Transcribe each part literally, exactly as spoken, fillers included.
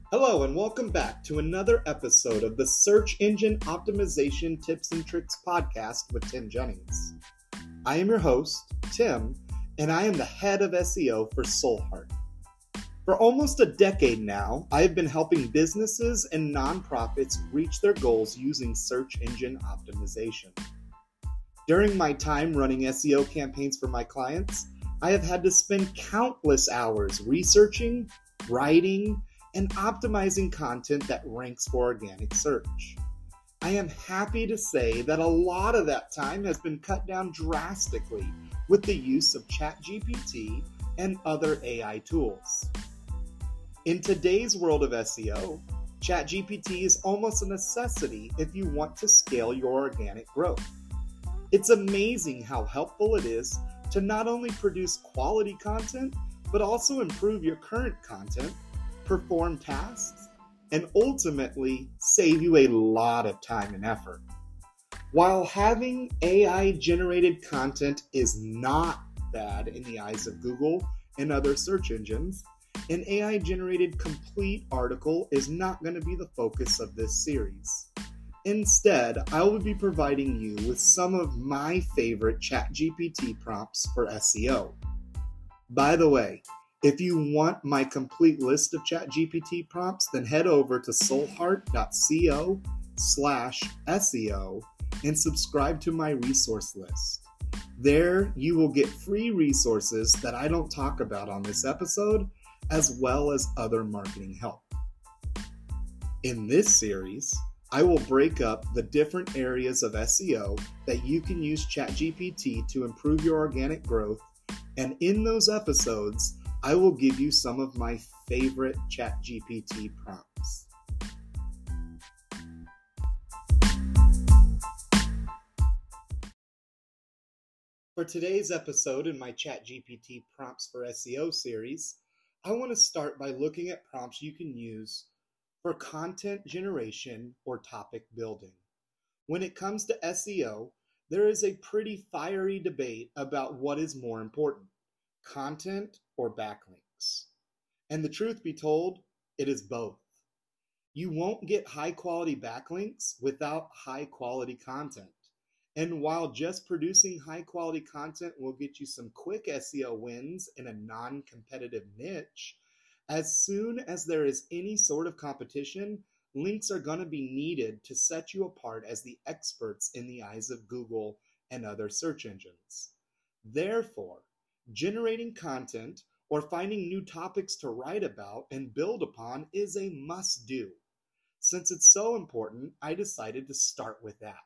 Hello and welcome back to another episode of the Search Engine Optimization Tips and Tricks podcast with Tim Jennings. I am your host, Tim, and I am the head of S E O for Soulheart. For almost a decade now, I have been helping businesses and nonprofits reach their goals using search engine optimization. During my time running S E O campaigns for my clients, I have had to spend countless hours researching, writing, and optimizing content that ranks for organic search. I am happy to say that a lot of that time has been cut down drastically with the use of ChatGPT and other A I tools. In today's world of S E O, ChatGPT is almost a necessity if you want to scale your organic growth. It's amazing how helpful it is to not only produce quality content, but also improve your current content, perform tasks, and ultimately save you a lot of time and effort. While having A I-generated content is not bad in the eyes of Google and other search engines, an A I-generated complete article is not going to be the focus of this series. Instead, I will be providing you with some of my favorite ChatGPT prompts for S E O. By the way, if you want my complete list of ChatGPT prompts, then head over to soulheart.co slash SEO and subscribe to my resource list. There, you will get free resources that I don't talk about on this episode, as well as other marketing help. In this series, I will break up the different areas of S E O that you can use ChatGPT to improve your organic growth, and in those episodes, I will give you some of my favorite ChatGPT prompts. For today's episode in my ChatGPT Prompts for S E O series, I want to start by looking at prompts you can use for content generation or topic building. When it comes to S E O, there is a pretty fiery debate about what is more important, content or backlinks. And the truth be told, it is both. You won't get high quality backlinks without high quality content. And while just producing high quality content will get you some quick S E O wins in a non-competitive niche, as soon as there is any sort of competition, links are going to be needed to set you apart as the experts in the eyes of Google and other search engines. Therefore, generating content or finding new topics to write about and build upon is a must-do. Since it's so important, I decided to start with that.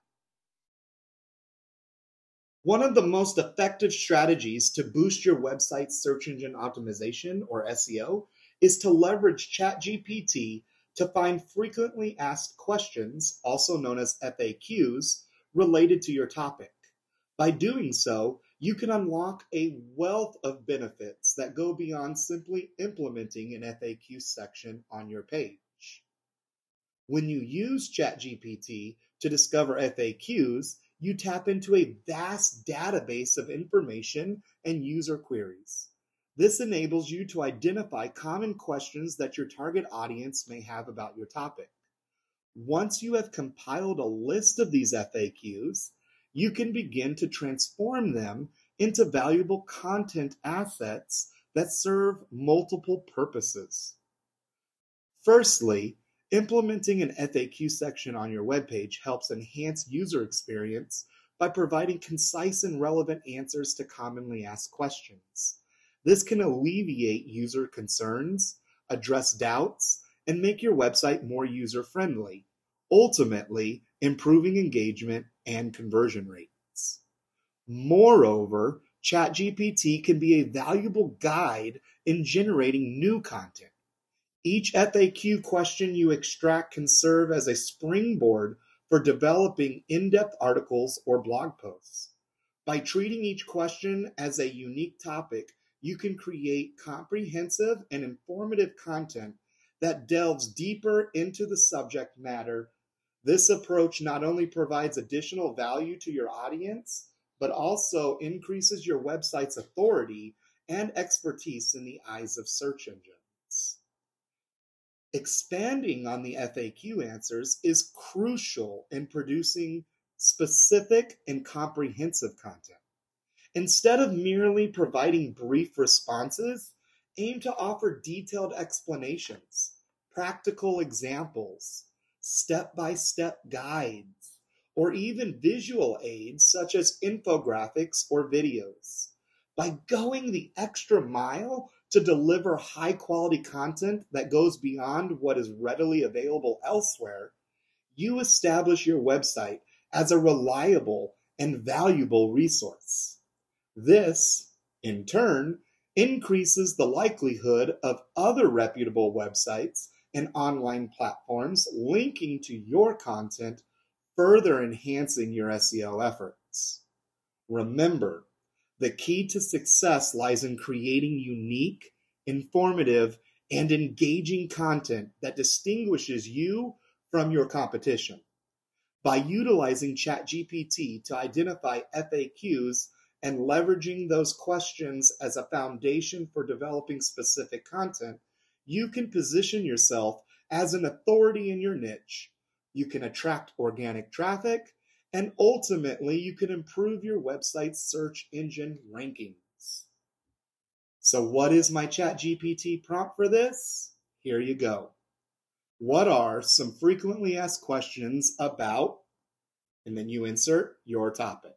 One of the most effective strategies to boost your website's search engine optimization, or S E O, is to leverage ChatGPT to find frequently asked questions, also known as F A Qs, related to your topic. By doing so, you can unlock a wealth of benefits that go beyond simply implementing an F A Q section on your page. When you use ChatGPT to discover F A Qs, you tap into a vast database of information and user queries. This enables you to identify common questions that your target audience may have about your topic. Once you have compiled a list of these F A Qs, you can begin to transform them into valuable content assets that serve multiple purposes. Firstly, implementing an F A Q section on your webpage helps enhance user experience by providing concise and relevant answers to commonly asked questions. This can alleviate user concerns, address doubts, and make your website more user-friendly, ultimately improving engagement and conversion rates. Moreover, ChatGPT can be a valuable guide in generating new content. Each F A Q question you extract can serve as a springboard for developing in-depth articles or blog posts. By treating each question as a unique topic, you can create comprehensive and informative content that delves deeper into the subject matter. This approach not only provides additional value to your audience, but also increases your website's authority and expertise in the eyes of search engines. Expanding on the F A Q answers is crucial in producing specific and comprehensive content. Instead of merely providing brief responses, aim to offer detailed explanations, practical examples, step-by-step guides, or even visual aids such as infographics or videos. By going the extra mile to deliver high-quality content that goes beyond what is readily available elsewhere, you establish your website as a reliable and valuable resource. This, in turn, increases the likelihood of other reputable websites and online platforms linking to your content, further enhancing your S E O efforts. Remember, the key to success lies in creating unique, informative, and engaging content that distinguishes you from your competition. By utilizing ChatGPT to identify F A Qs and leveraging those questions as a foundation for developing specific content, you can position yourself as an authority in your niche. You can attract organic traffic, and ultimately you can improve your website's search engine rankings. So what is my ChatGPT prompt for this? Here you go. What are some frequently asked questions about, and then you insert your topic.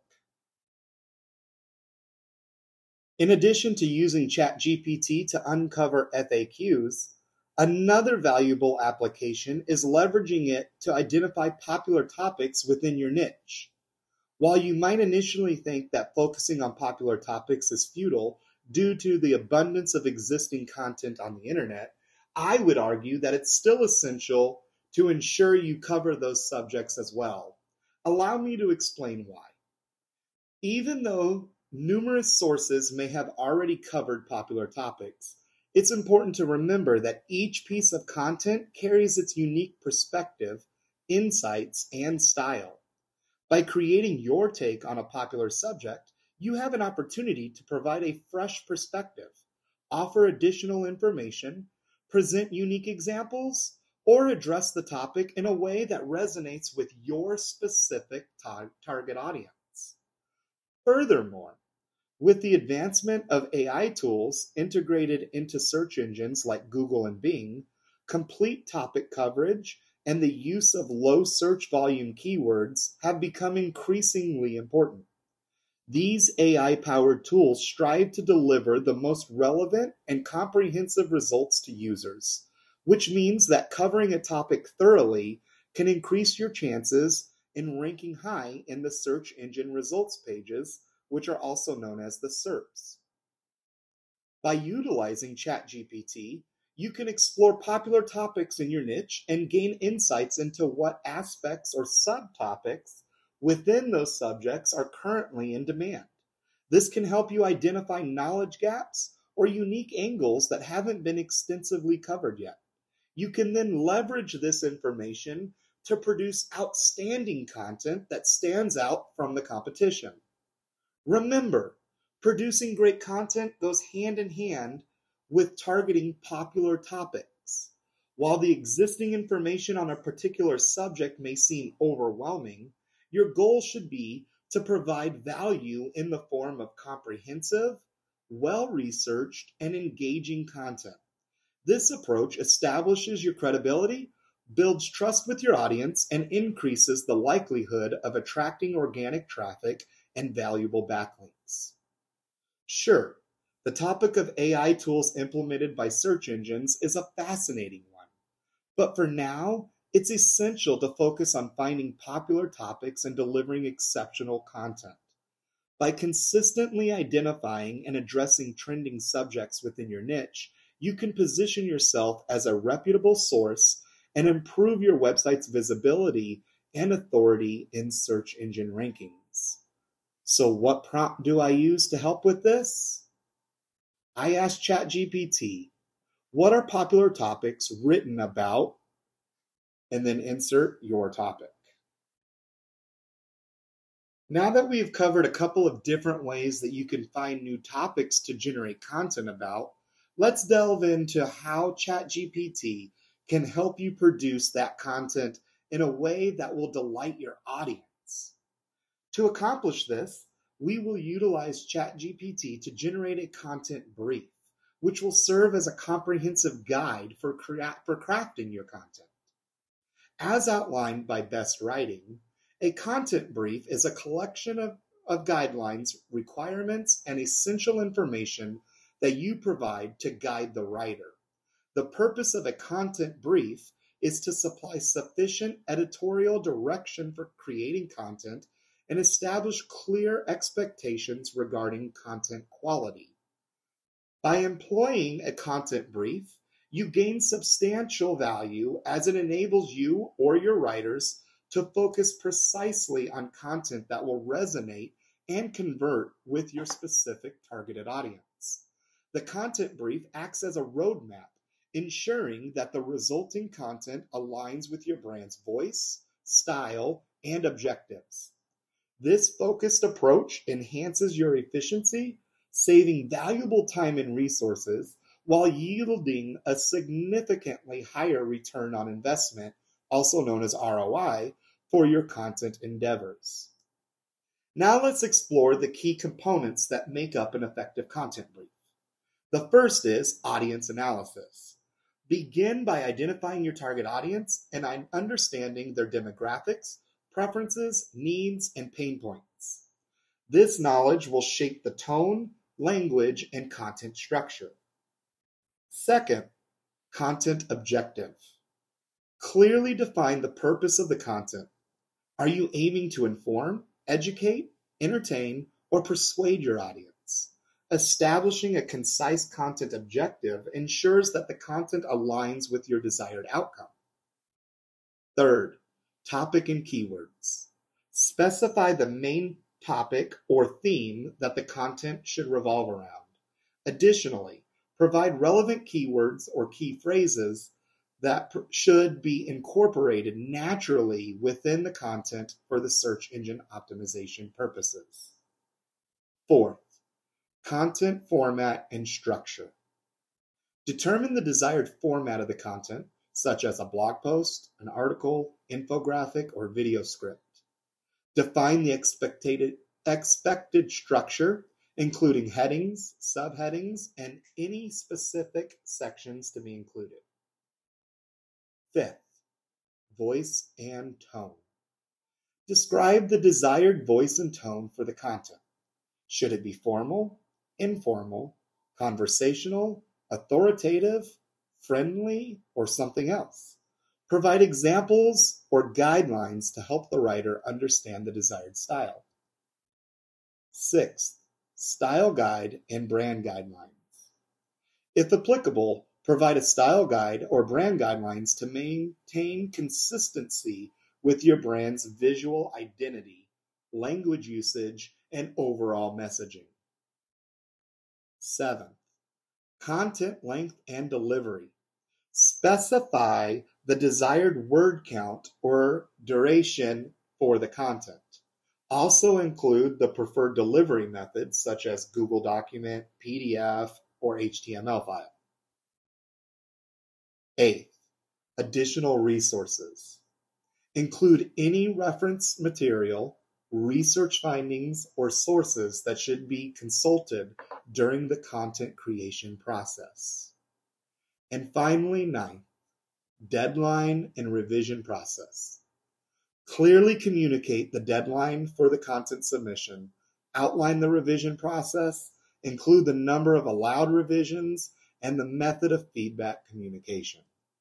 In addition to using ChatGPT to uncover F A Qs, another valuable application is leveraging it to identify popular topics within your niche. While you might initially think that focusing on popular topics is futile due to the abundance of existing content on the internet, I would argue that it's still essential to ensure you cover those subjects as well. Allow me to explain why. Even though numerous sources may have already covered popular topics, it's important to remember that each piece of content carries its unique perspective, insights, and style. By creating your take on a popular subject, you have an opportunity to provide a fresh perspective, offer additional information, present unique examples, or address the topic in a way that resonates with your specific tar- target audience. Furthermore, with the advancement of A I tools integrated into search engines like Google and Bing, complete topic coverage and the use of low search volume keywords have become increasingly important. These A I-powered tools strive to deliver the most relevant and comprehensive results to users, which means that covering a topic thoroughly can increase your chances in ranking high in the search engine results pages, which are also known as the S E R Ps. By utilizing ChatGPT, you can explore popular topics in your niche and gain insights into what aspects or subtopics within those subjects are currently in demand. This can help you identify knowledge gaps or unique angles that haven't been extensively covered yet. You can then leverage this information to produce outstanding content that stands out from the competition. Remember, producing great content goes hand in hand with targeting popular topics. While the existing information on a particular subject may seem overwhelming, your goal should be to provide value in the form of comprehensive, well-researched, and engaging content. This approach establishes your credibility, builds trust with your audience, and increases the likelihood of attracting organic traffic and valuable backlinks. Sure, the topic of A I tools implemented by search engines is a fascinating one, but for now, it's essential to focus on finding popular topics and delivering exceptional content. By consistently identifying and addressing trending subjects within your niche, you can position yourself as a reputable source and improve your website's visibility and authority in search engine rankings. So what prompt do I use to help with this? I asked ChatGPT, what are popular topics written about? And then insert your topic. Now that we've covered a couple of different ways that you can find new topics to generate content about, let's delve into how ChatGPT can help you produce that content in a way that will delight your audience. To accomplish this, we will utilize ChatGPT to generate a content brief, which will serve as a comprehensive guide for, crea- for crafting your content. As outlined by Best Writing, a content brief is a collection of, of guidelines, requirements, and essential information that you provide to guide the writer. The purpose of a content brief is to supply sufficient editorial direction for creating content and establish clear expectations regarding content quality. By employing a content brief, you gain substantial value as it enables you or your writers to focus precisely on content that will resonate and convert with your specific targeted audience. The content brief acts as a roadmap, ensuring that the resulting content aligns with your brand's voice, style, and objectives. This focused approach enhances your efficiency, saving valuable time and resources while yielding a significantly higher return on investment, also known as R O I, for your content endeavors. Now let's explore the key components that make up an effective content brief. The first is audience analysis. Begin by identifying your target audience and understanding their demographics, preferences, needs, and pain points. This knowledge will shape the tone, language, and content structure. Second, content objective. Clearly define the purpose of the content. Are you aiming to inform, educate, entertain, or persuade your audience? Establishing a concise content objective ensures that the content aligns with your desired outcome. Third, topic and keywords. Specify the main topic or theme that the content should revolve around. Additionally, provide relevant keywords or key phrases that pr- should be incorporated naturally within the content for the search engine optimization purposes. Fourth, content format and structure. Determine the desired format of the content, such as a blog post, an article, infographic, or video script. Define the expected, expected structure, including headings, subheadings, and any specific sections to be included. Fifth, voice and tone. Describe the desired voice and tone for the content. Should it be formal, informal, conversational, authoritative, friendly, or something else? Provide examples or guidelines to help the writer understand the desired style. Sixth, style guide and brand guidelines. If applicable, provide a style guide or brand guidelines to maintain consistency with your brand's visual identity, language usage, and overall messaging. Seventh, content length and delivery. Specify the desired word count or duration for the content. Also include the preferred delivery methods such as Google Document, P D F, or H T M L file. Eighth, additional resources. Include any reference material, research findings, or sources that should be consulted during the content creation process. And finally, ninth, deadline and revision process. Clearly communicate the deadline for the content submission, outline the revision process, include the number of allowed revisions, and the method of feedback communication.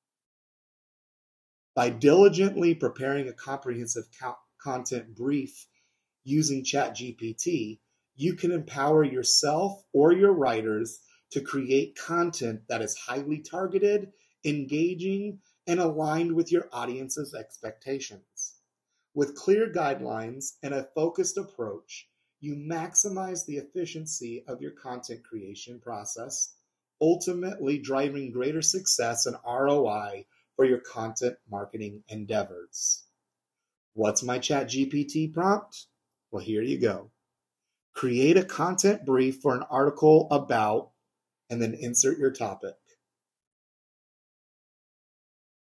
By diligently preparing a comprehensive co- content brief using ChatGPT, you can empower yourself or your writers to create content that is highly targeted, engaging, and aligned with your audience's expectations. With clear guidelines and a focused approach, you maximize the efficiency of your content creation process, ultimately driving greater success and R O I for your content marketing endeavors. What's my ChatGPT prompt? Well, here you go. Create a content brief for an article about, and then insert your topic.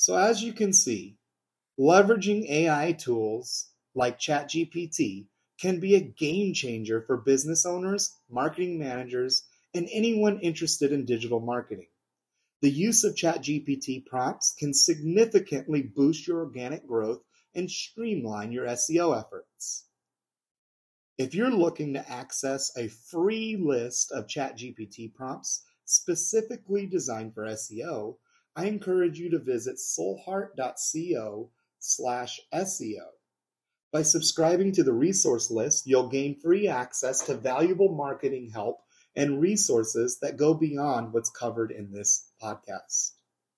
So as you can see, leveraging A I tools like ChatGPT can be a game changer for business owners, marketing managers, and anyone interested in digital marketing. The use of ChatGPT prompts can significantly boost your organic growth and streamline your S E O efforts. If you're looking to access a free list of ChatGPT prompts specifically designed for S E O, I encourage you to visit soulheart.co slash SEO. By subscribing to the resource list, you'll gain free access to valuable marketing help and resources that go beyond what's covered in this podcast.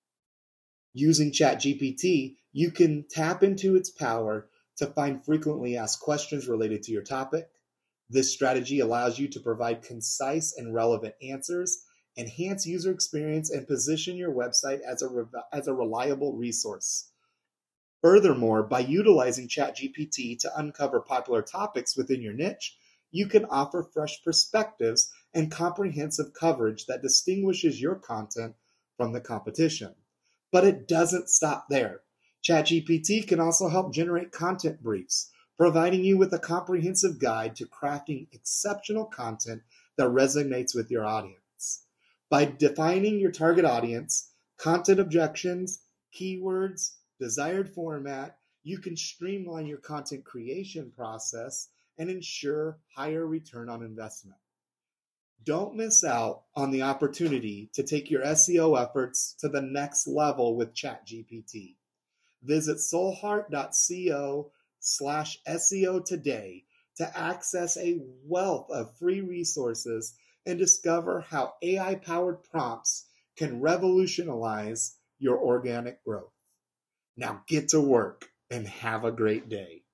Using ChatGPT, you can tap into its power to find frequently asked questions related to your topic. This strategy allows you to provide concise and relevant answers, enhance user experience, and position your website as a, re- as a reliable resource. Furthermore, by utilizing ChatGPT to uncover popular topics within your niche, you can offer fresh perspectives and comprehensive coverage that distinguishes your content from the competition. But it doesn't stop there. ChatGPT can also help generate content briefs, providing you with a comprehensive guide to crafting exceptional content that resonates with your audience. By defining your target audience, content objections, keywords, desired format, you can streamline your content creation process and ensure higher return on investment. Don't miss out on the opportunity to take your S E O efforts to the next level with ChatGPT. Visit soulheart.co slash SEO today to access a wealth of free resources and discover how A I-powered prompts can revolutionize your organic growth. Now get to work and have a great day.